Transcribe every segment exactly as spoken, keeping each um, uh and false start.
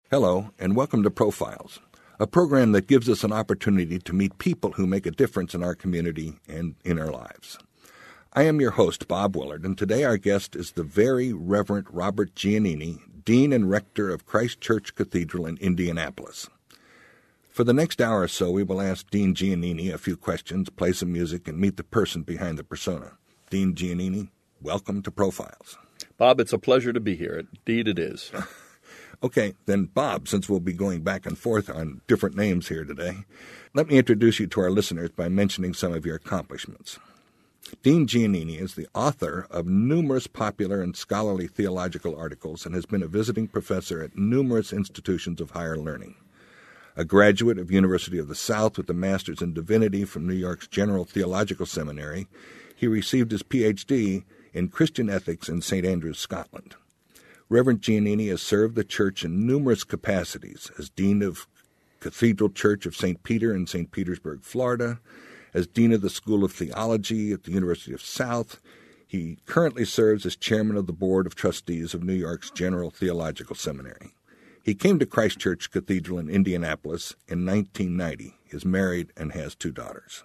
Hello, and welcome to Profiles, a program that gives us an opportunity to meet people who make a difference in our community and in our lives. I am your host, Bob Willard, and today our guest is the Very Reverend Robert Giannini, Dean and Rector of Christ Church Cathedral in Indianapolis. For the next hour or so, we will ask Dean Giannini a few questions, play some music, and meet the person behind the persona. Dean Giannini, welcome to Profiles. Bob, it's a pleasure to be here. Indeed it is. Okay, then Bob, since we'll be going back and forth on different names here today, let me introduce you to our listeners by mentioning some of your accomplishments. Dean Giannini is the author of numerous popular and scholarly theological articles and has been a visiting professor at numerous institutions of higher learning. A graduate of University of the South with a master's in divinity from New York's General Theological Seminary, he received his P H D in Christian ethics in Saint Andrews, Scotland. Reverend Giannini has served the church in numerous capacities as Dean of Cathedral Church of Saint Peter in Saint Petersburg, Florida, as Dean of the School of Theology at the University of South. He currently serves as Chairman of the Board of Trustees of New York's General Theological Seminary. He came to Christ Church Cathedral in Indianapolis in nineteen ninety, is married, and has two daughters.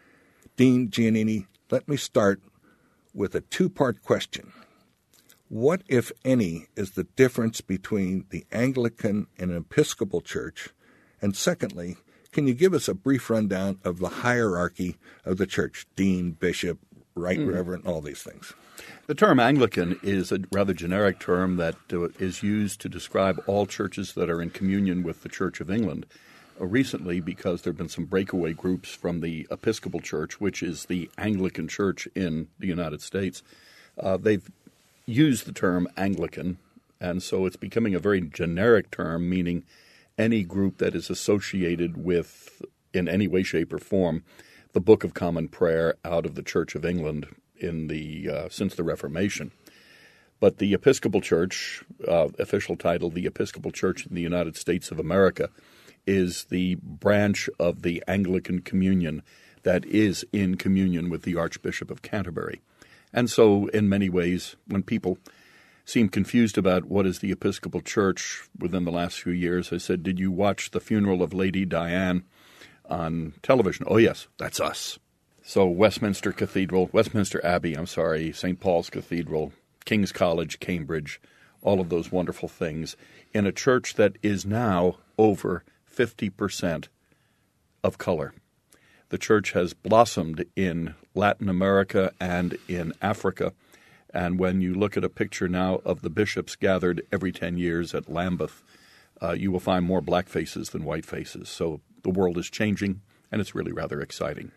Dean Giannini, let me start with a two-part question. What, if any, is the difference between the Anglican and Episcopal Church? And secondly, can you give us a brief rundown of the hierarchy of the church, dean, bishop, right mm. reverend, all these things? The term Anglican is a rather generic term that uh, is used to describe all churches that are in communion with the Church of England. Uh, recently, because there have been some breakaway groups from the Episcopal Church, which is the Anglican Church in the United States, uh, they've use the term Anglican, and so it's becoming a very generic term, meaning any group that is associated with, in any way, shape, or form, the Book of Common Prayer out of the Church of England in the uh, since the Reformation. But the Episcopal Church, uh, official title, the Episcopal Church in the United States of America, is the branch of the Anglican Communion that is in communion with the Archbishop of Canterbury. And so, in many ways, when people seem confused about what is the Episcopal Church within the last few years, I said, did you watch the funeral of Lady Diane on television? Oh, yes, that's us. So Westminster Cathedral, Westminster Abbey, I'm sorry, Saint Paul's Cathedral, King's College, Cambridge, all of those wonderful things, in a church that is now over fifty percent of color. The church has blossomed in Latin America and in Africa. And when you look at a picture now of the bishops gathered every ten years at Lambeth, uh, you will find more black faces than white faces. So the world is changing, and it's really rather exciting.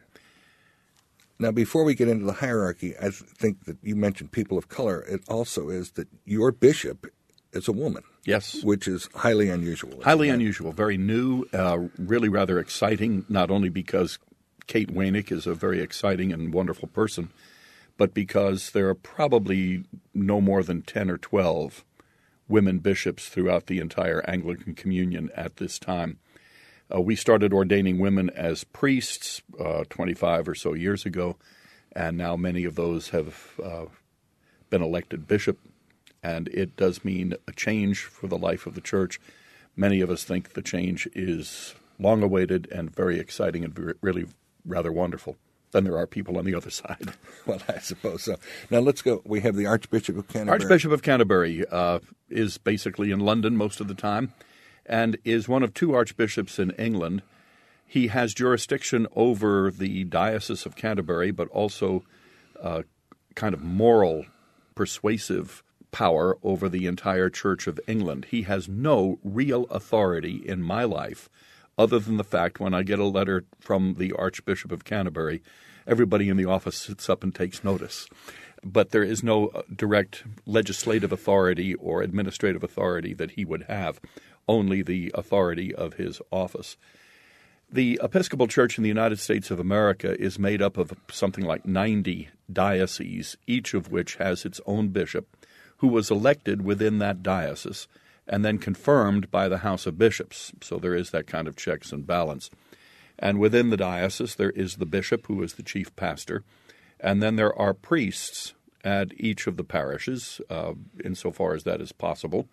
Now, before we get into the hierarchy, I think that you mentioned people of color. It also is that your bishop is a woman. Yes. Which is highly unusual. Highly unusual, very new, uh, really rather exciting, not only because Kate Wainick is a very exciting and wonderful person, but because there are probably no more than ten or twelve women bishops throughout the entire Anglican Communion at this time. Uh, we started ordaining women as priests uh, twenty-five or so years ago, and now many of those have uh, been elected bishop, and it does mean a change for the life of the church. Many of us think the change is long-awaited and very exciting and really rather wonderful. Then there are people on the other side. Well, I suppose so. Now let's go. We have the Archbishop of Canterbury. Archbishop of Canterbury uh, is basically in London most of the time and is one of two archbishops in England. He has jurisdiction over the Diocese of Canterbury, but also uh, kind of moral, persuasive power over the entire Church of England. He has no real authority in my life other than the fact when I get a letter from the Archbishop of Canterbury, everybody in the office sits up and takes notice. But there is no direct legislative authority or administrative authority that he would have, only the authority of his office. The Episcopal Church in the United States of America is made up of something like ninety dioceses, each of which has its own bishop, who was elected within that diocese and then confirmed by the House of Bishops. So there is that kind of checks and balance. And within the diocese, there is the bishop, who is the chief pastor, and then there are priests at each of the parishes, uh, insofar as that is possible.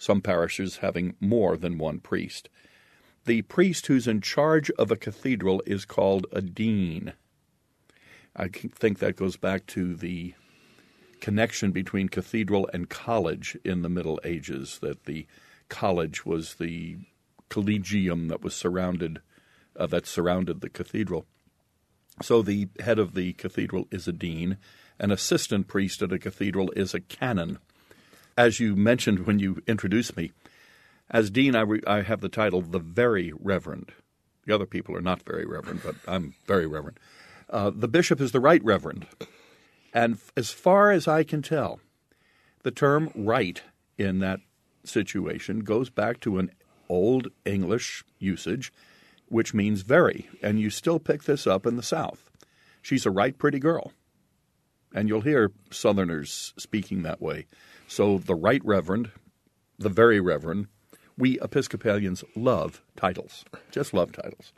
some parishes having more than one priest. The priest who's in charge of a cathedral is called a dean. I think that goes back to the connection between cathedral and college in the Middle Ages, that the college was the collegium that was surrounded, uh, that surrounded the cathedral. So the head of the cathedral is a dean. An assistant priest at a cathedral is a canon. As you mentioned when you introduced me, as dean, I, re- I have the title the Very Reverend. The other people are not very reverend, but I'm very reverend. Uh, the bishop is the Right Reverend. And f- as far as I can tell, the term right in that situation goes back to an old English usage, which means very. And you still pick this up in the South. She's a right pretty girl. And you'll hear Southerners speaking that way. So the Right Reverend, the Very Reverend, we Episcopalians love titles, just love titles.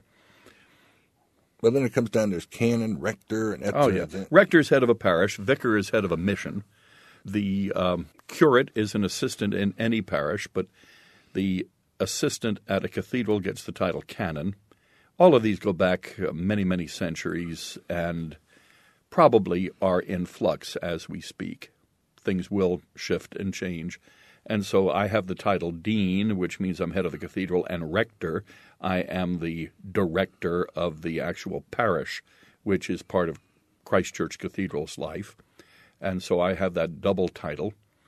Well, then it comes down, there's canon, rector, and et Oh, cetera. yeah. Rector is head of a parish. Vicar is head of a mission. The um, curate is an assistant in any parish, but the assistant at a cathedral gets the title canon. All of these go back uh, many, many centuries and probably are in flux as we speak. Things will shift and change. And so I have the title dean, which means I'm head of the cathedral, and rector. I am the director of the actual parish, which is part of Christ Church Cathedral's life. And so I have that double title.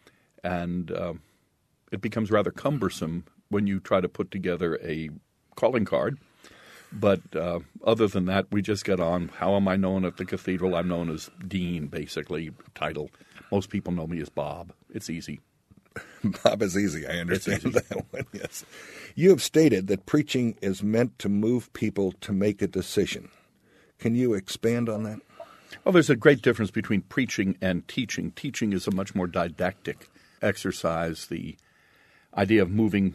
And uh, it becomes rather cumbersome when you try to put together a calling card. But uh, other than that, we just get on. How am I known at the cathedral? I'm known as dean, basically, title. Most people know me as Bob. It's easy. Bob is easy. I understand easy. that one, yes. You have stated that preaching is meant to move people to make a decision. Can you expand on that? Well, there's a great difference between preaching and teaching. Teaching is a much more didactic exercise. The idea of moving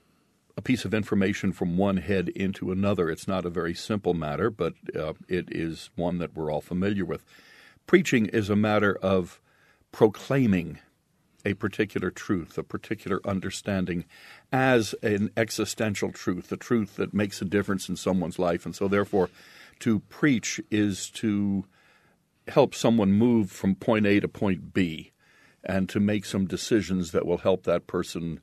a piece of information from one head into another, it's not a very simple matter, but uh, it is one that we're all familiar with. Preaching is a matter of proclaiming a particular truth, a particular understanding as an existential truth, a truth that makes a difference in someone's life. And so therefore, to preach is to help someone move from point A to point B and to make some decisions that will help that person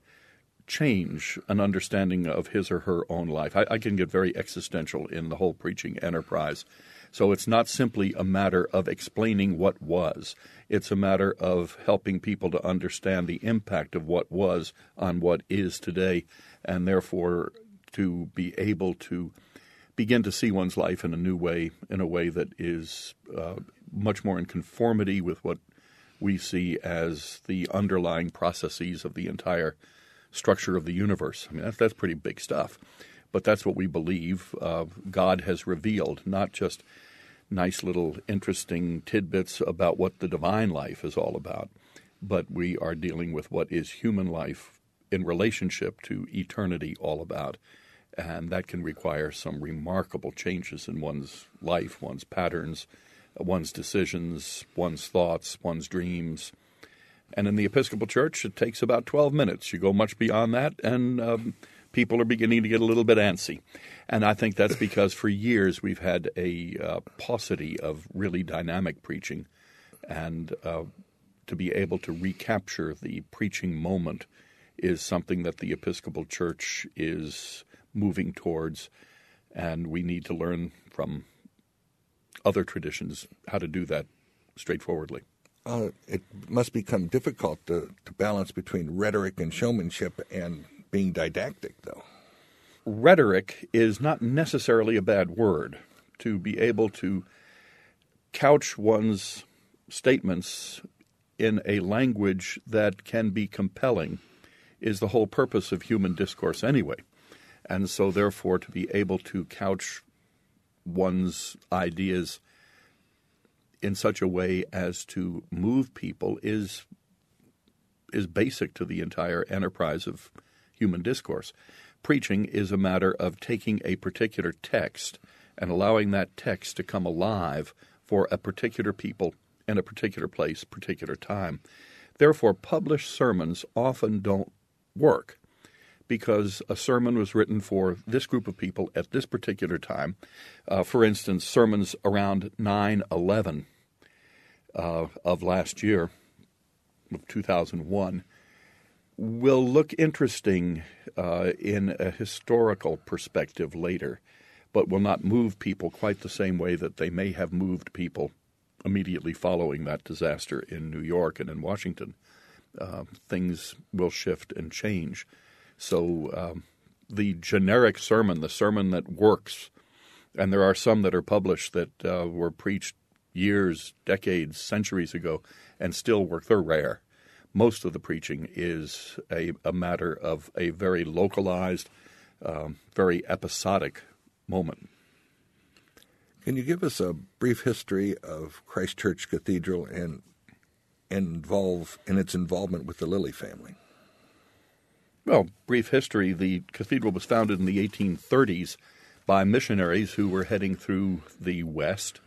change an understanding of his or her own life. I, I can get very existential in the whole preaching enterprise. So it's not simply a matter of explaining what was. It's a matter of helping people to understand the impact of what was on what is today, and therefore to be able to begin to see one's life in a new way, in a way that is uh, much more in conformity with what we see as the underlying processes of the entire structure of the universe. I mean, that's, that's pretty big stuff. But that's what we believe uh, God has revealed, not just nice little interesting tidbits about what the divine life is all about, but we are dealing with what is human life in relationship to eternity all about. And that can require some remarkable changes in one's life, one's patterns, one's decisions, one's thoughts, one's dreams. And in the Episcopal Church, it takes about twelve minutes. You go much beyond that, and um, people are beginning to get a little bit antsy. And I think that's because for years we've had a uh, paucity of really dynamic preaching. And uh, to be able to recapture the preaching moment is something that the Episcopal Church is moving towards. And we need to learn from other traditions how to do that straightforwardly. Uh, it must become difficult to, to balance between rhetoric and showmanship and being didactic, though. Rhetoric is not necessarily a bad word. To be able to couch one's statements in a language that can be compelling is the whole purpose of human discourse anyway. And so, therefore, to be able to couch one's ideas in such a way as to move people is is basic to the entire enterprise of human discourse. Preaching is a matter of taking a particular text and allowing that text to come alive for a particular people in a particular place, particular time. Therefore, published sermons often don't work because a sermon was written for this group of people at this particular time. Uh, for instance, sermons around nine eleven uh, of last year, of two thousand one, will look interesting uh, in a historical perspective later, but will not move people quite the same way that they may have moved people immediately following that disaster in New York and in Washington. Uh, things will shift and change. So um, the generic sermon, the sermon that works, and there are some that are published that uh, were preached years, decades, centuries ago, and still work, they're rare. Most of the preaching is a, a matter of a very localized, um, very episodic moment. Can you give us a brief history of Christ Church Cathedral and, and involve in its involvement with the Lilly family? Well, brief history. The cathedral was founded in the eighteen thirties by missionaries who were heading through the West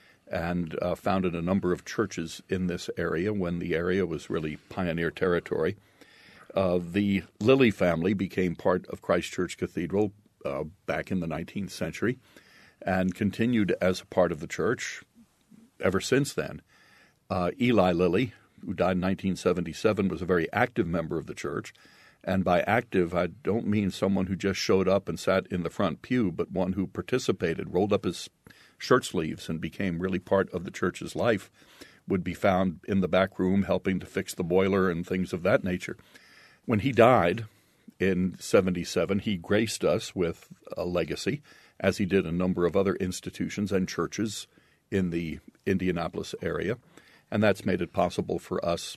and uh, founded a number of churches in this area when the area was really pioneer territory. Uh, the Lilly family became part of Christ Church Cathedral uh, back in the nineteenth century and continued as a part of the church ever since then. Uh, Eli Lilly, who died in nineteen seventy-seven, was a very active member of the church. And by active, I don't mean someone who just showed up and sat in the front pew, but one who participated, rolled up his shirt sleeves, and became really part of the church's life, would be found in the back room helping to fix the boiler and things of that nature. When he died in seventy-seven, he graced us with a legacy, as he did a number of other institutions and churches in the Indianapolis area. And that's made it possible for us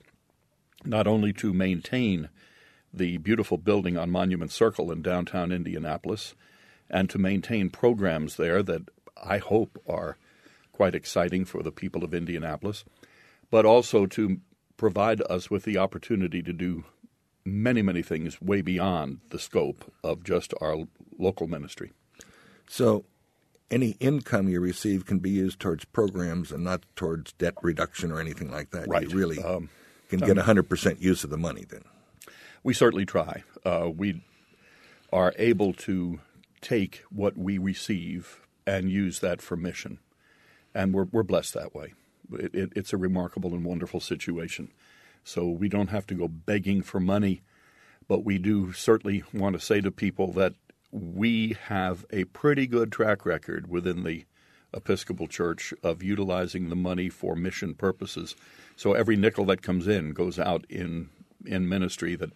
not only to maintain the beautiful building on Monument Circle in downtown Indianapolis, and to maintain programs there that I hope are quite exciting for the people of Indianapolis, but also to provide us with the opportunity to do many, many things way beyond the scope of just our local ministry. So any income you receive can be used towards programs and not towards debt reduction or anything like that. Right. You really um, can get one hundred percent use of the money then. We certainly try. Uh, we are able to take what we receive and use that for mission, and we're we're blessed that way. It, it, it's a remarkable and wonderful situation. So we don't have to go begging for money, but we do certainly want to say to people that we have a pretty good track record within the Episcopal Church of utilizing the money for mission purposes. So every nickel that comes in goes out in in ministry that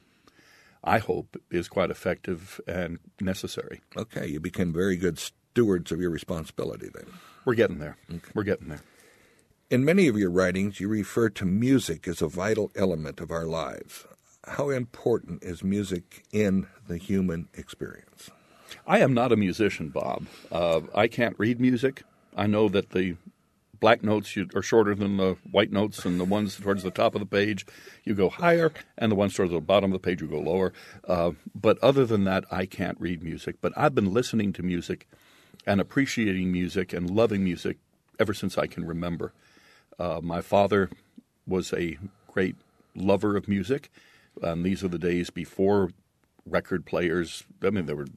I hope is quite effective and necessary. Okay, you became very good stewards of your responsibility then. We're getting there. Okay. We're getting there. In many of your writings, you refer to music as a vital element of our lives. How important is music in the human experience? I am not a musician, Bob. Uh, I can't read music. I know that the black notes are shorter than the white notes, and the ones towards the top of the page, you go higher, and the ones towards the bottom of the page, you go lower. Uh, but other than that, I can't read music. But I've been listening to music and appreciating music and loving music ever since I can remember. Uh, my father was a great lover of music, and these are the days before record players. I mean, there were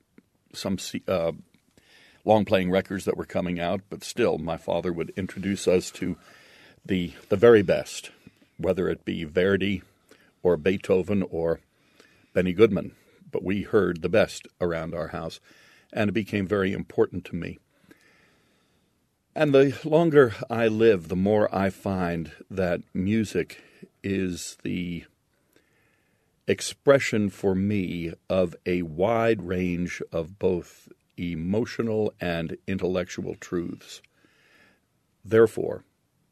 some uh, long-playing records that were coming out, but still, my father would introduce us to the the very best, whether it be Verdi or Beethoven or Benny Goodman. But we heard the best around our house, and it became very important to me. And the longer I live, the more I find that music is the expression for me of a wide range of both emotional and intellectual truths. Therefore,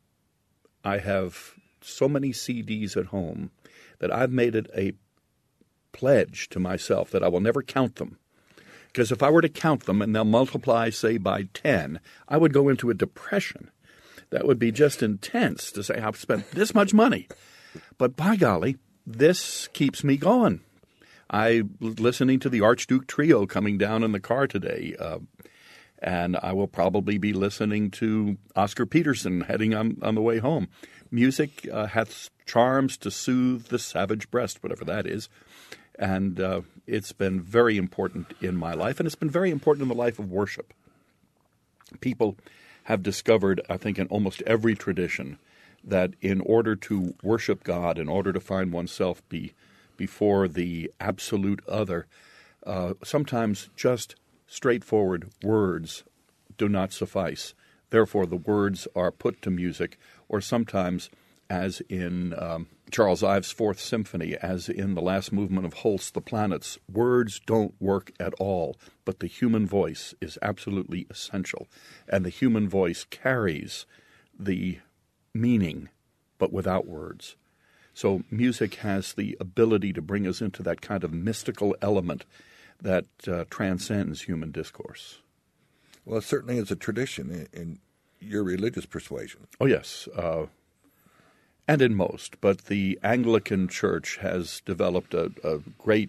I have so many C Ds at home that I've made it a pledge to myself that I will never count them. Because if I were to count them and they'll multiply, say, by ten, I would go into a depression. That would be just intense to say I've spent this much money. But by golly, this keeps me going. I'm listening to the Archduke Trio coming down in the car today, uh, and I will probably be listening to Oscar Peterson heading on, on the way home. Music uh, hath charms to soothe the savage breast, whatever that is, And uh, it's been very important in my life, and it's been very important in the life of worship. People have discovered, I think, in almost every tradition, that in order to worship God, in order to find oneself be before the absolute other, uh, sometimes just straightforward words do not suffice. Therefore, the words are put to music, or sometimes, as in um, Charles Ives' Fourth Symphony, as in the last movement of Holst, The Planets, words don't work at all, but the human voice is absolutely essential, and the human voice carries the meaning, but without words. So music has the ability to bring us into that kind of mystical element that uh, transcends human discourse. Well, it certainly is a tradition in, in your religious persuasion. Oh, yes, uh, and in most. But the Anglican Church has developed a, a great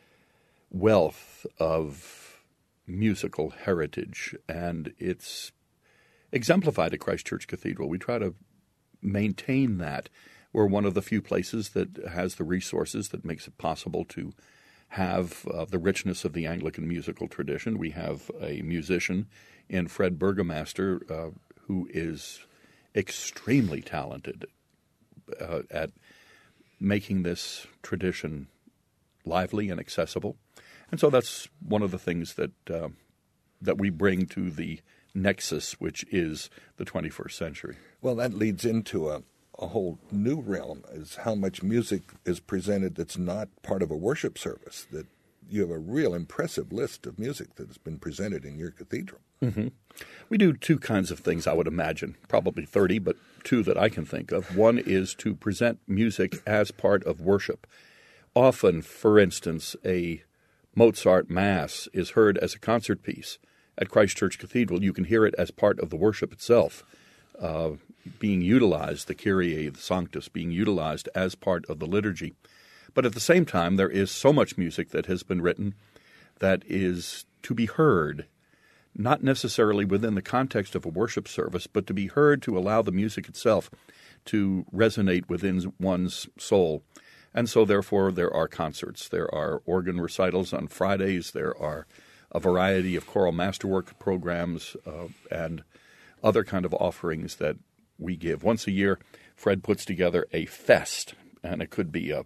wealth of musical heritage, and it's exemplified at Christ Church Cathedral. We try to maintain that. We're one of the few places that has the resources that makes it possible to have uh, the richness of the Anglican musical tradition. We have a musician in Fred Burgomaster uh, who is extremely talented uh, at making this tradition lively and accessible. And so that's one of the things that uh, that we bring to the nexus, which is the twenty-first century. Well, that leads into a a whole new realm, is how much music is presented that's not part of a worship service. That you have a real impressive list of music that has been presented in your cathedral. Mm-hmm. We do two kinds of things, I would imagine, probably thirty, but two that I can think of. One is to present music as part of worship. Often, for instance, a Mozart Mass is heard as a concert piece at Christ Church Cathedral. You can hear it as part of the worship itself. Uh, being utilized, the Kyrie, the Sanctus, being utilized as part of the liturgy. But at the same time, there is so much music that has been written that is to be heard, not necessarily within the context of a worship service, but to be heard to allow the music itself to resonate within one's soul. And so, therefore, there are concerts. There are organ recitals on Fridays. There are a variety of choral masterwork programs uh, and other kind of offerings that we give. Once a year, Fred puts together a fest, and it could be a,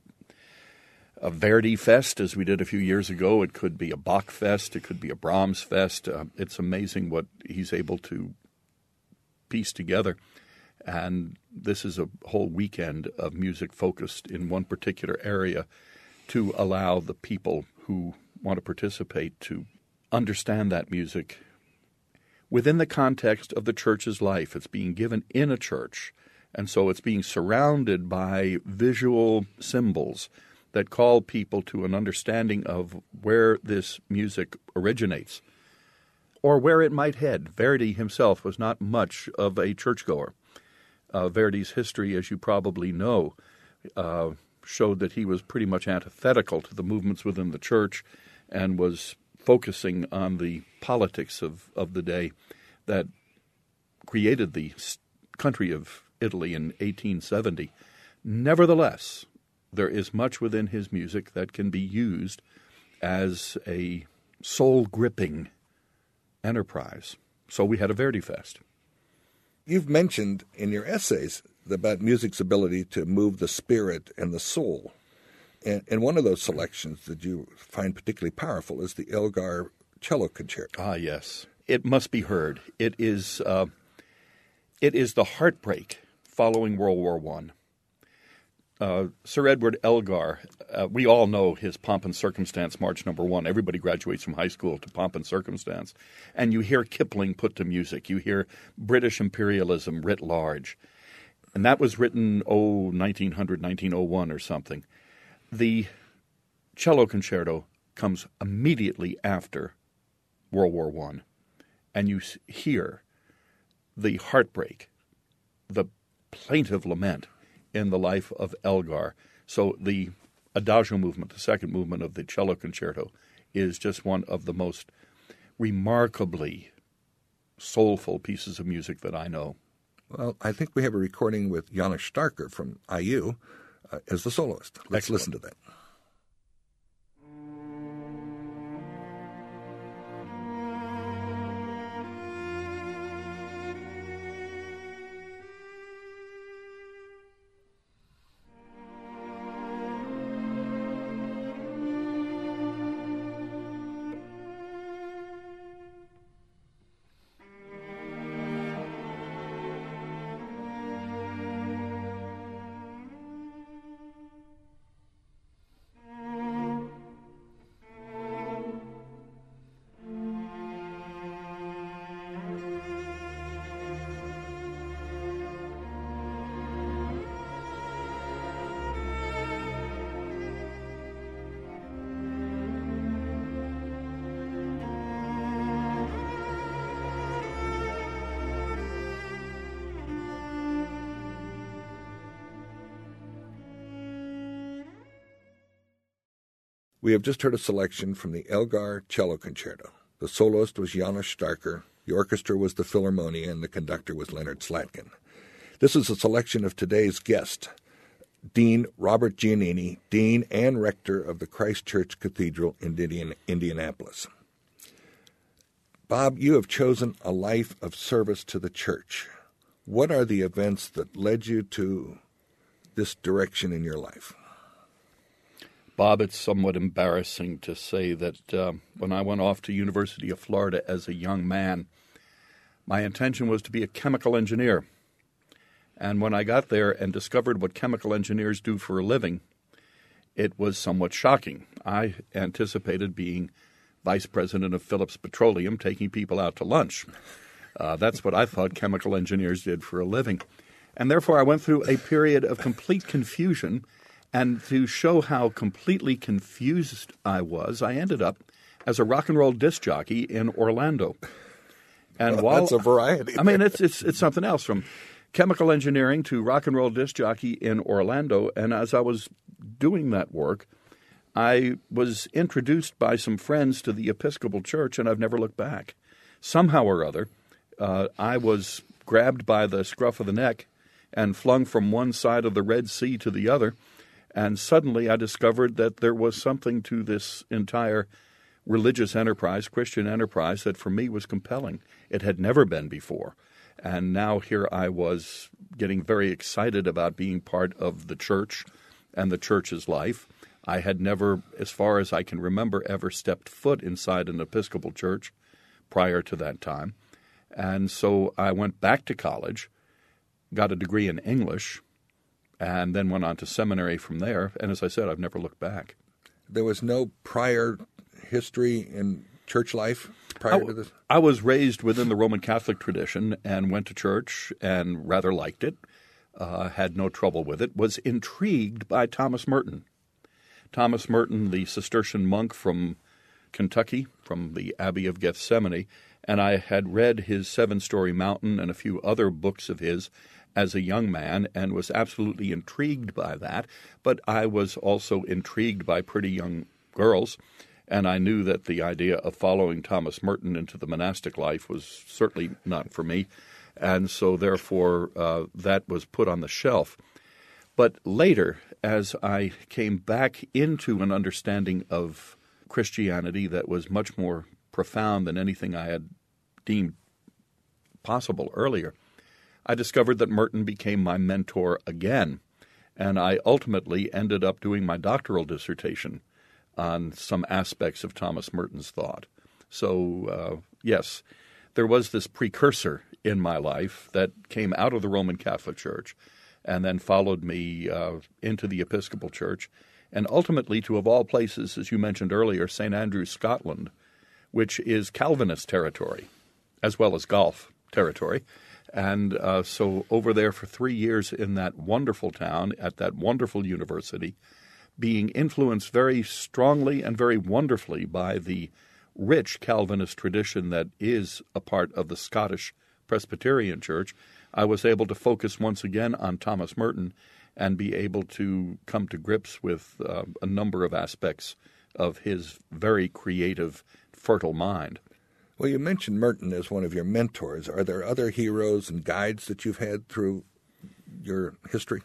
a Verdi fest, as we did a few years ago. It could be a Bach fest. It could be a Brahms fest. Uh, it's amazing what he's able to piece together. And this is a whole weekend of music focused in one particular area to allow the people who want to participate to understand that music within the context of the church's life. It's being given in a church, and so it's being surrounded by visual symbols that call people to an understanding of where this music originates or where it might head. Verdi himself was not much of a churchgoer. Uh, Verdi's history, as you probably know, uh, showed that he was pretty much antithetical to the movements within the church and was focusing on the politics of, of the day that created the country of Italy in eighteen seventy. Nevertheless, there is much within his music that can be used as a soul-gripping enterprise. So we had a Verdi Fest. You've mentioned in your essays about music's ability to move the spirit and the soul. And, and one of those selections that you find particularly powerful is the Elgar Cello Concerto. Ah, yes. It must be heard. It is uh, it is the heartbreak following World War One. Uh, Sir Edward Elgar, uh, we all know his Pomp and Circumstance March Number One. Everybody graduates from high school to Pomp and Circumstance. And you hear Kipling put to music. You hear British imperialism writ large. And that was written, oh, nineteen hundred, nineteen oh one or something. The cello concerto comes immediately after World War One, and you hear the heartbreak, the plaintive lament in the life of Elgar. So the Adagio movement, the second movement of the cello concerto, is just one of the most remarkably soulful pieces of music that I know. Well, I think we have a recording with Janos Starker from I U uh, as the soloist. Let's Excellent. listen to that. We have just heard a selection from the Elgar Cello Concerto. The soloist was Janos Starker, the orchestra was the Philharmonia, and the conductor was Leonard Slatkin. This is a selection of today's guest, Dean Robert Giannini, Dean and Rector of the Christ Church Cathedral in Indian, Indianapolis. Bob, you have chosen a life of service to the church. What are the events that led you to this direction in your life? Bob, it's somewhat embarrassing to say that uh, when I went off to University of Florida as a young man, my intention was to be a chemical engineer. And when I got there and discovered what chemical engineers do for a living, it was somewhat shocking. I anticipated being vice president of Phillips Petroleum, taking people out to lunch. Uh, that's what I thought chemical engineers did for a living. And therefore, I went through a period of complete confusion. And to show how completely confused I was, I ended up as a rock and roll disc jockey in Orlando. And well, while, that's a variety. I mean, it's it's it's something else, from chemical engineering to rock and roll disc jockey in Orlando. And as I was doing that work, I was introduced by some friends to the Episcopal Church, and I've never looked back. Somehow or other, uh, I was grabbed by the scruff of the neck and flung from one side of the Red Sea to the other. And suddenly I discovered that there was something to this entire religious enterprise, Christian enterprise, that for me was compelling. It had never been before. And now here I was getting very excited about being part of the church and the church's life. I had never, as far as I can remember, ever stepped foot inside an Episcopal church prior to that time. And so I went back to college, got a degree in English, and then went on to seminary from there. And as I said, I've never looked back. There was no prior history in church life prior I, to this? I was raised within the Roman Catholic tradition and went to church and rather liked it, uh, had no trouble with it, was intrigued by Thomas Merton. Thomas Merton, the Cistercian monk from Kentucky, from the Abbey of Gethsemane, and I had read his Seven-Story Mountain and a few other books of his as a young man and was absolutely intrigued by that. But I was also intrigued by pretty young girls, and I knew that the idea of following Thomas Merton into the monastic life was certainly not for me. And so therefore uh, that was put on the shelf. But later, as I came back into an understanding of Christianity that was much more profound than anything I had deemed possible earlier, I discovered that Merton became my mentor again, and I ultimately ended up doing my doctoral dissertation on some aspects of Thomas Merton's thought. So, uh, yes, there was this precursor in my life that came out of the Roman Catholic Church and then followed me uh, into the Episcopal Church, and ultimately to, of all places, as you mentioned earlier, Saint Andrews, Scotland, which is Calvinist territory, as well as Gulf territory. And uh, so over there for three years in that wonderful town, at that wonderful university, being influenced very strongly and very wonderfully by the rich Calvinist tradition that is a part of the Scottish Presbyterian Church, I was able to focus once again on Thomas Merton and be able to come to grips with uh, a number of aspects of his very creative, fertile mind. Well, you mentioned Merton as one of your mentors. Are there other heroes and guides that you've had through your history?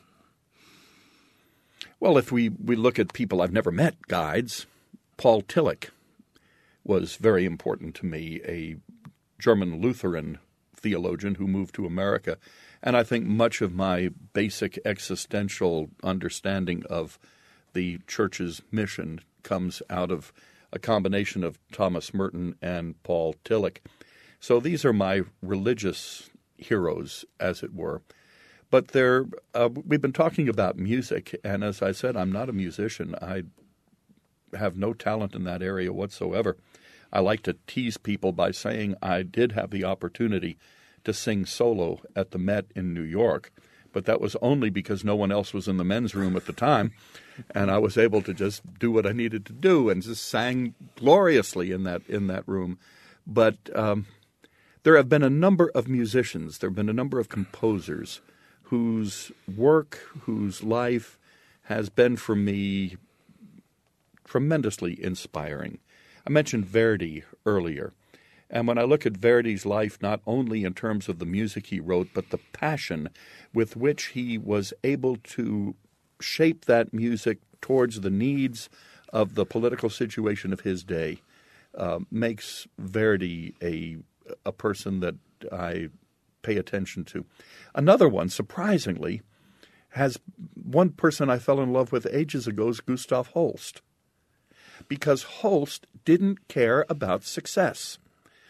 Well, if we, we look at people I've never met, guides, Paul Tillich was very important to me, a German Lutheran theologian who moved to America. And I think much of my basic existential understanding of the church's mission comes out of a combination of Thomas Merton and Paul Tillich. So these are my religious heroes, as it were. But they're, uh, we've been talking about music, and as I said, I'm not a musician. I have no talent in that area whatsoever. I like to tease people by saying I did have the opportunity to sing solo at the Met in New York, but that was only because no one else was in the men's room at the time, and I was able to just do what I needed to do and just sang gloriously in that in that room. But um, there have been a number of musicians, there have been a number of composers whose work, whose life has been for me tremendously inspiring. I mentioned Verdi earlier. And when I look at Verdi's life, not only in terms of the music he wrote, but the passion with which he was able to shape that music towards the needs of the political situation of his day, uh, makes Verdi a a person that I pay attention to. Another one, surprisingly, has one person I fell in love with ages ago is Gustav Holst, because Holst didn't care about success.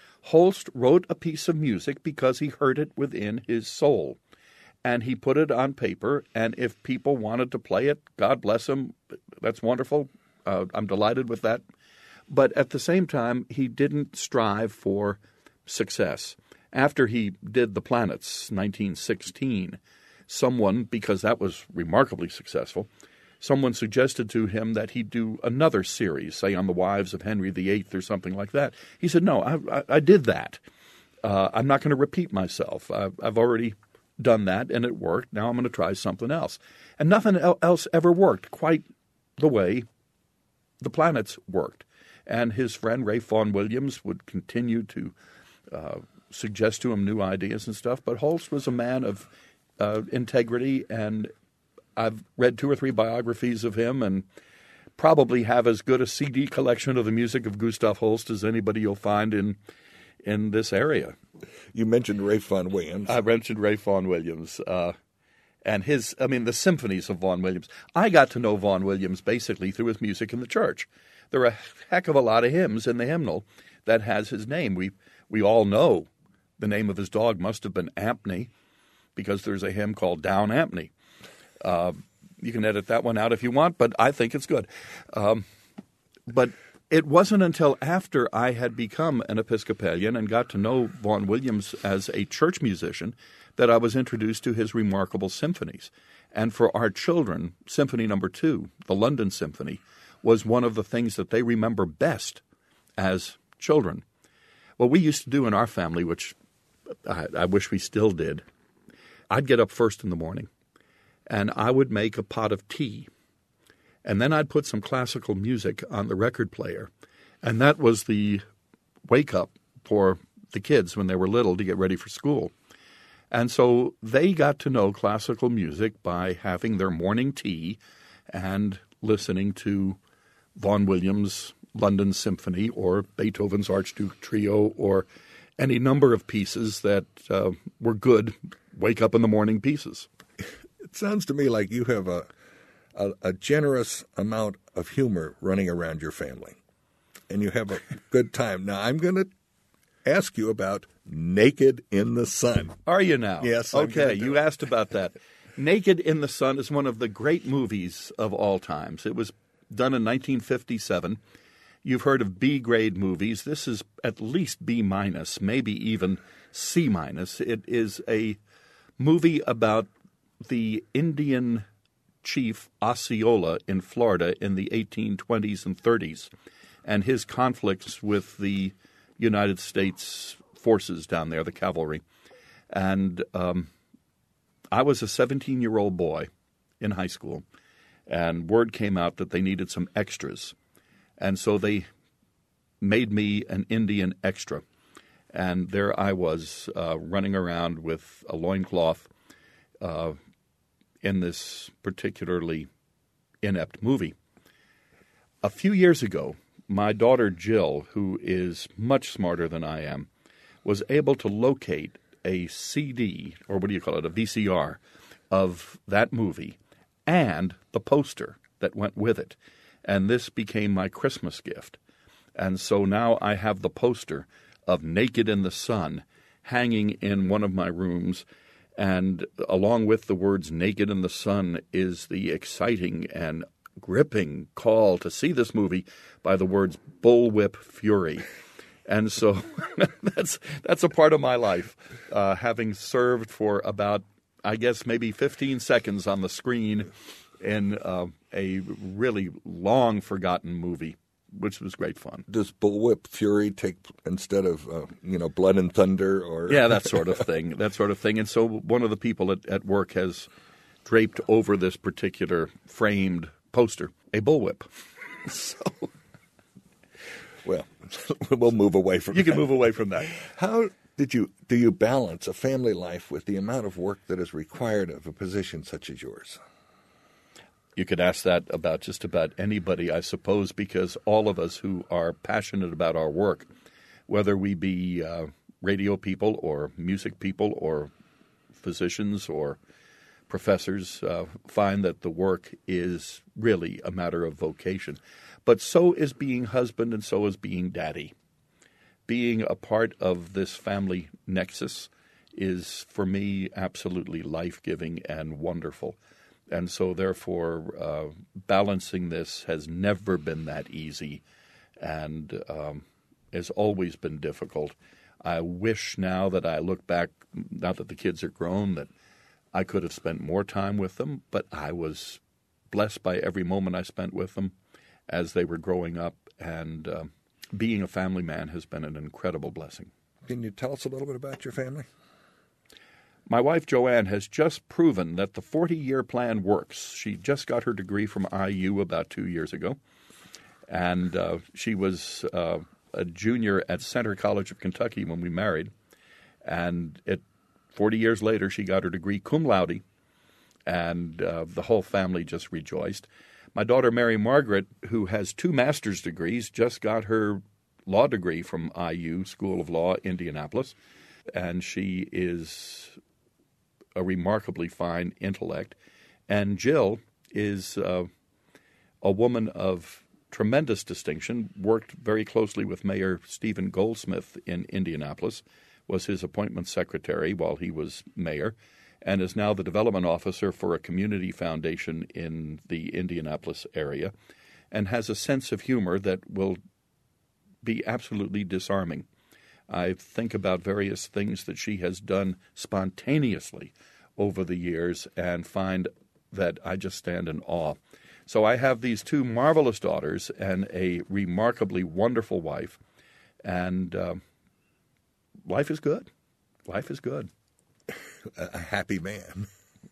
Holst wrote a piece of music because he heard it within his soul, and he put it on paper, and if people wanted to play it, God bless him, that's wonderful. Uh, I'm delighted with that. But at the same time, he didn't strive for success. After he did The Planets, nineteen sixteen, someone, because that was remarkably successful, someone suggested to him that he do another series, say on the wives of Henry the Eighth or something like that. He said, no, I, I, I did that. Uh, I'm not going to repeat myself. I've, I've already done that, and it worked. Now I'm going to try something else. And nothing else ever worked quite the way The Planets worked. And his friend Ray Vaughan Williams would continue to uh, suggest to him new ideas and stuff. But Holst was a man of uh, integrity, and I've read two or three biographies of him and probably have as good a C D collection of the music of Gustav Holst as anybody you'll find in in this area. You mentioned Ray Vaughan Williams. I mentioned Ray Vaughan Williams. Uh, and his, I mean, the symphonies of Vaughan Williams. I got to know Vaughan Williams basically through his music in the church. There are a heck of a lot of hymns in the hymnal that has his name. We we all know the name of his dog must have been Ampney, because there's a hymn called Down Ampney. Uh, you can edit that one out if you want, but I think it's good. Um, but it wasn't until after I had become an Episcopalian and got to know Vaughan Williams as a church musician that I was introduced to his remarkable symphonies. And for our children, Symphony Number Two, the London Symphony, was one of the things that they remember best as children. What we used to do in our family, which I, I wish we still did, I'd get up first in the morning, and I would make a pot of tea. And then I'd put some classical music on the record player. And that was the wake-up for the kids when they were little to get ready for school. And so they got to know classical music by having their morning tea and listening to Vaughan Williams' London Symphony or Beethoven's Archduke Trio or any number of pieces that uh, were good wake-up-in-the-morning pieces. It sounds to me like you have a, a a generous amount of humor running around your family, and you have a good time. Now, I'm going to ask you about Naked in the Sun. Are you now? Yes. I'm Okay, you it. asked about that. Naked in the Sun is one of the great movies of all times. It was done in nineteen fifty-seven. You've heard of B-grade movies. This is at least B-minus, maybe even C-minus. It is a movie about the Indian chief Osceola in Florida in the eighteen twenties and thirties and his conflicts with the United States forces down there, the cavalry. And um, I was a seventeen-year-old boy in high school, and word came out that they needed some extras. And so they made me an Indian extra. And there I was uh, running around with a loincloth uh, in this particularly inept movie. A few years ago, my daughter Jill, who is much smarter than I am, was able to locate a C D, or what do you call it, a V C R, of that movie and the poster that went with it. And this became my Christmas gift. And so now I have the poster of Naked in the Sun hanging in one of my rooms. And along with the words Naked in the Sun is the exciting and gripping call to see this movie by the words Bullwhip Fury. And so that's that's a part of my life, uh, having served for about, I guess, maybe fifteen seconds on the screen in uh, a really long-forgotten movie, which was great fun. Does Bullwhip Fury take instead of, uh, you know, Blood and Thunder? Or Yeah, that sort of thing, that sort of thing. And so one of the people at, at work has draped over this particular framed poster a bullwhip. So, well, we'll move away from you that. can move away from that. How did you do you balance a family life with the amount of work that is required of a position such as yours? You could ask that about just about anybody, I suppose, because all of us who are passionate about our work, whether we be uh, radio people or music people or physicians or professors, uh, find that the work is really a matter of vocation. But so is being husband and so is being daddy. Being a part of this family nexus is, for me, absolutely life-giving and wonderful. And so, therefore, uh, balancing this has never been that easy and um, has always been difficult. I wish now that I look back, now that the kids are grown, that I could have spent more time with them, but I was blessed by every moment I spent with them as they were growing up, and uh, being a family man has been an incredible blessing. Can you tell us a little bit about your family? My wife, Joanne, has just proven that the forty-year plan works. She just got her degree from I U about two years ago, and uh, she was uh, a junior at Center College of Kentucky when we married, and it, forty years later, she got her degree cum laude, and uh, the whole family just rejoiced. My daughter, Mary Margaret, who has two master's degrees, just got her law degree from I U, School of Law, Indianapolis, and she is a remarkably fine intellect. And Jill is uh, a woman of tremendous distinction, worked very closely with Mayor Stephen Goldsmith in Indianapolis, was his appointment secretary while he was mayor, and is now the development officer for a community foundation in the Indianapolis area, and has a sense of humor that will be absolutely disarming. I think about various things that she has done spontaneously over the years and find that I just stand in awe. So I have these two marvelous daughters and a remarkably wonderful wife, and uh, life is good. Life is good. A happy man.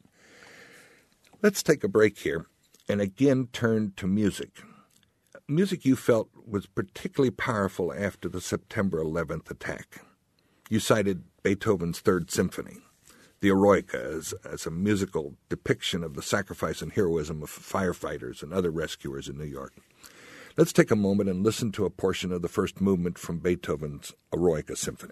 Let's take a break here and again turn to music. Music you felt was particularly powerful after the September eleventh attack. You cited Beethoven's Third Symphony, the Eroica, as, as a musical depiction of the sacrifice and heroism of firefighters and other rescuers in New York. Let's take a moment and listen to a portion of the first movement from Beethoven's Eroica Symphony.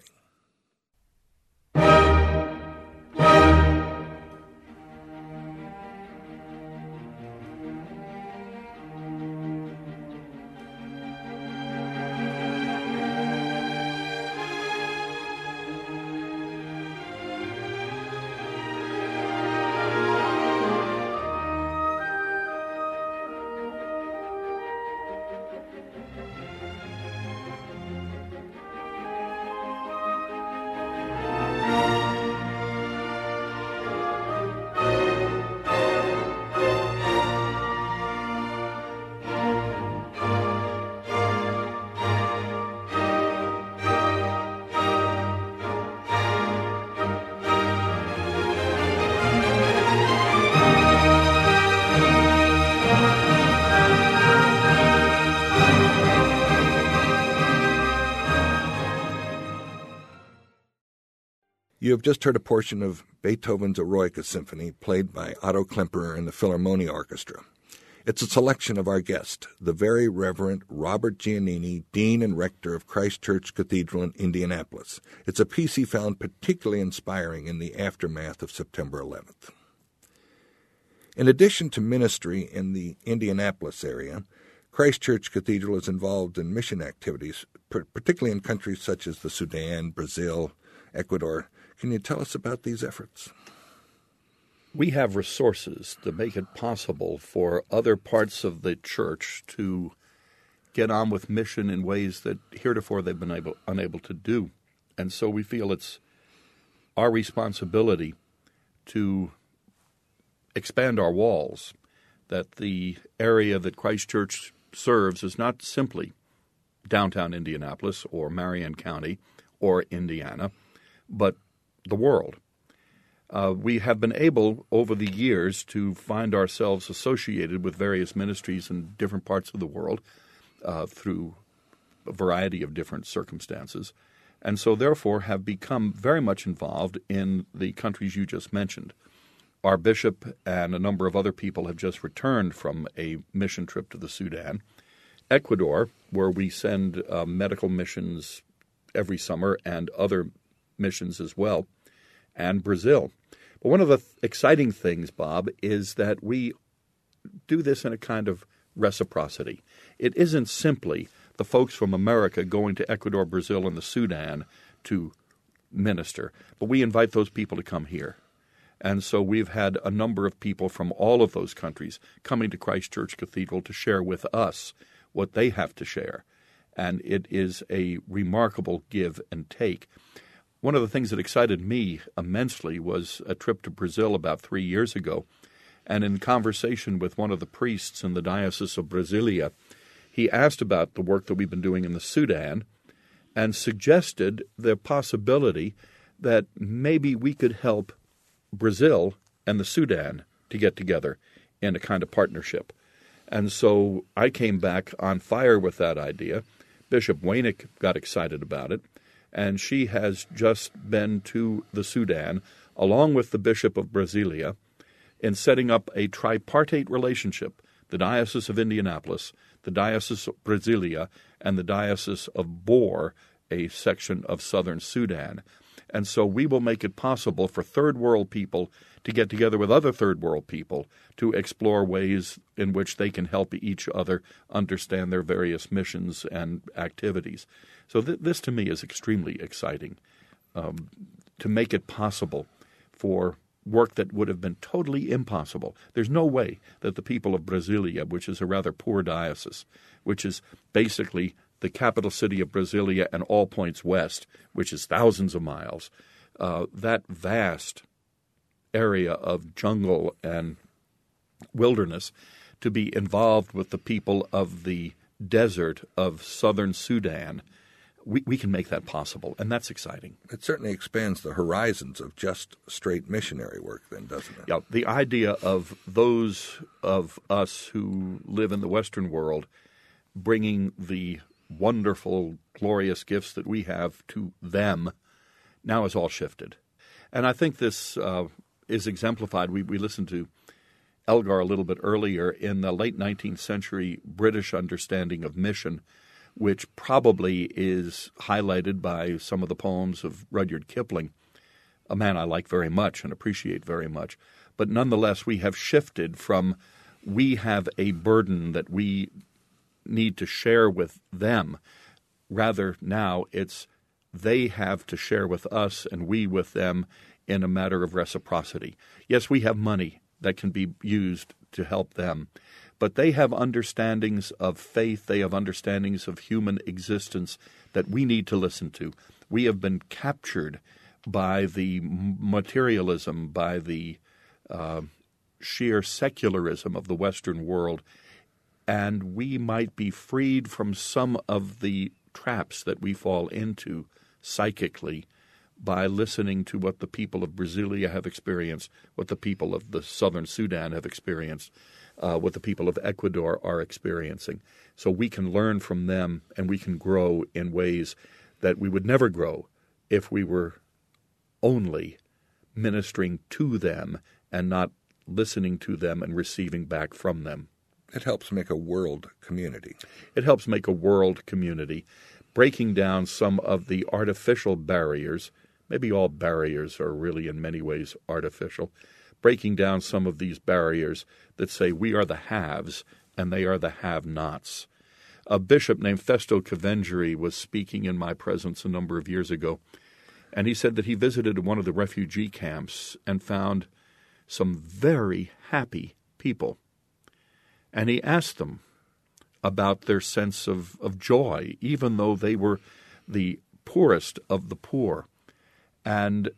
You have just heard a portion of Beethoven's Eroica Symphony played by Otto Klemperer and the Philharmonia Orchestra. It's a selection of our guest, the Very Reverend Robert Giannini, Dean and Rector of Christ Church Cathedral in Indianapolis. It's a piece he found particularly inspiring in the aftermath of September eleventh. In addition to ministry in the Indianapolis area, Christ Church Cathedral is involved in mission activities, particularly in countries such as the Sudan, Brazil, Ecuador. Can you tell us about these efforts? We have resources that make it possible for other parts of the church to get on with mission in ways that heretofore they've been able, unable to do. And so we feel it's our responsibility to expand our walls, that the area that Christ Church serves is not simply downtown Indianapolis or Marion County or Indiana, but the world. Uh, we have been able, over the years, to find ourselves associated with various ministries in different parts of the world uh, through a variety of different circumstances, and so therefore have become very much involved in the countries you just mentioned. Our bishop and a number of other people have just returned from a mission trip to the Sudan. Ecuador, where we send uh, medical missions every summer and other missions as well, and Brazil. But one of the th- exciting things, Bob, is that we do this in a kind of reciprocity. It isn't simply the folks from America going to Ecuador, Brazil, and the Sudan to minister, but we invite those people to come here. And so we've had a number of people from all of those countries coming to Christ Church Cathedral to share with us what they have to share. And it is a remarkable give and take. One of the things that excited me immensely was a trip to Brazil about three years ago. And in conversation with one of the priests in the Diocese of Brasilia, he asked about the work that we've been doing in the Sudan and suggested the possibility that maybe we could help Brazil and the Sudan to get together in a kind of partnership. And so I came back on fire with that idea. Bishop Wainick got excited about it, and she has just been to the Sudan, along with the Bishop of Brasilia, in setting up a tripartite relationship, the Diocese of Indianapolis, the Diocese of Brasilia, and the Diocese of Bor, a section of southern Sudan. And so we will make it possible for third world people to get together with other third world people to explore ways in which they can help each other understand their various missions and activities. So th- this to me is extremely exciting, um, to make it possible for work that would have been totally impossible. There's no way that the people of Brasilia, which is a rather poor diocese, which is basically the capital city of Brasilia and all points west, which is thousands of miles, uh, that vast area of jungle and wilderness, to be involved with the people of the desert of southern Sudan, we, we can make that possible, and that's exciting. It certainly expands the horizons of just straight missionary work then, doesn't it? Yeah, the idea of those of us who live in the Western world bringing the wonderful, glorious gifts that we have to them now is all shifted. And I think this uh, is exemplified. We, we listened to Elgar a little bit earlier in the late nineteenth century British understanding of mission, which probably is highlighted by some of the poems of Rudyard Kipling, a man I like very much and appreciate very much. But nonetheless, we have shifted from we have a burden that we need to share with them. Rather, now it's they have to share with us and we with them in a matter of reciprocity. Yes, we have money that can be used to help them, but they have understandings of faith, they have understandings of human existence that we need to listen to. We have been captured by the materialism, by the uh, sheer secularism of the Western world, and we might be freed from some of the traps that we fall into psychically by listening to what the people of Brasilia have experienced, what the people of the southern Sudan have experienced, uh, what the people of Ecuador are experiencing. So we can learn from them and we can grow in ways that we would never grow if we were only ministering to them and not listening to them and receiving back from them. It helps make a world community. It helps make a world community, breaking down some of the artificial barriers. Maybe all barriers are really in many ways artificial. Breaking down some of these barriers that say we are the haves and they are the have-nots. A bishop named Festo Cavengeri was speaking in my presence a number of years ago, and he said that he visited one of the refugee camps and found some very happy people. And he asked them about their sense of, of joy, even though they were the poorest of the poor. And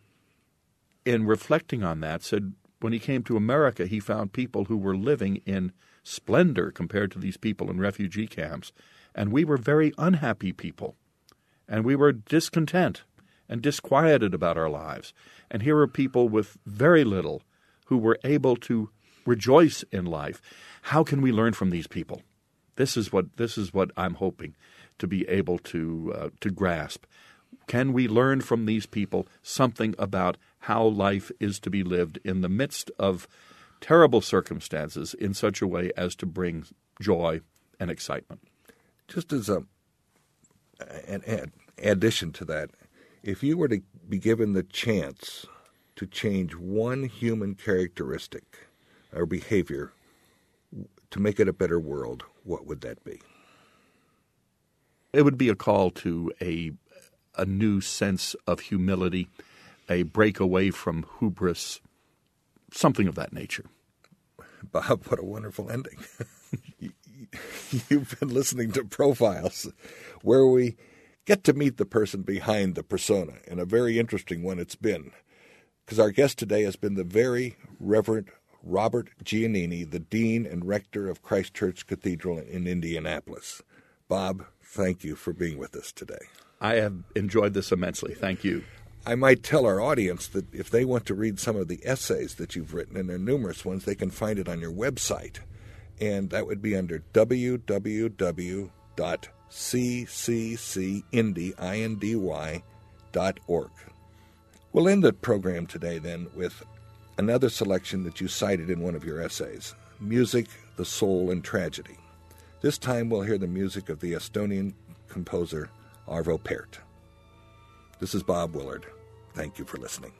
in reflecting on that, said when he came to America, he found people who were living in splendor compared to these people in refugee camps. And we were very unhappy people. And we were discontent. and disquieted about our lives. And here are people with very little who were able to rejoice in life. How can we learn from these people? This is what this is what I'm hoping to be able to uh, to grasp. Can we learn from these people something about how life is to be lived in the midst of terrible circumstances in such a way as to bring joy and excitement? Just as a, an ad, addition to that, if you were to be given the chance to change one human characteristic or behavior to make it a better world, what would that be? It would be a call to a a new sense of humility, a break away from hubris, something of that nature. Bob, what a wonderful ending. You've been listening to Profiles, where we get to meet the person behind the persona, and a very interesting one it's been, because our guest today has been the very Reverend Robert Giannini, the Dean and Rector of Christ Church Cathedral in Indianapolis. Bob, thank you for being with us today. I have enjoyed this immensely. Thank you. I might tell our audience that if they want to read some of the essays that you've written, and there are numerous ones, they can find it on your website. And that would be under w w w dot c c c indy dot org. We'll end the program today, then, with another selection that you cited in one of your essays, Music, the Soul, and Tragedy. This time we'll hear the music of the Estonian composer Arvo Pärt. This is Bob Willard. Thank you for listening.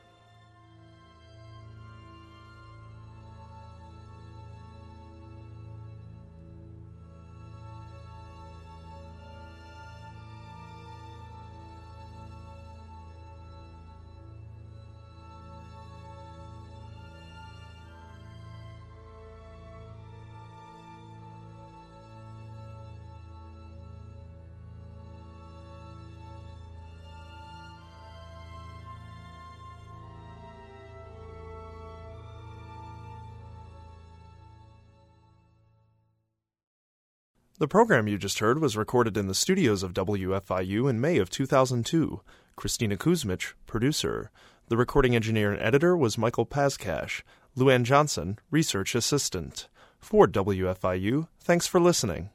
The program you just heard was recorded in the studios of W F I U in May of two thousand two. Christina Kuzmich, producer. The recording engineer and editor was Michael Pazkash. Luann Johnson, research assistant. For W F I U, thanks for listening.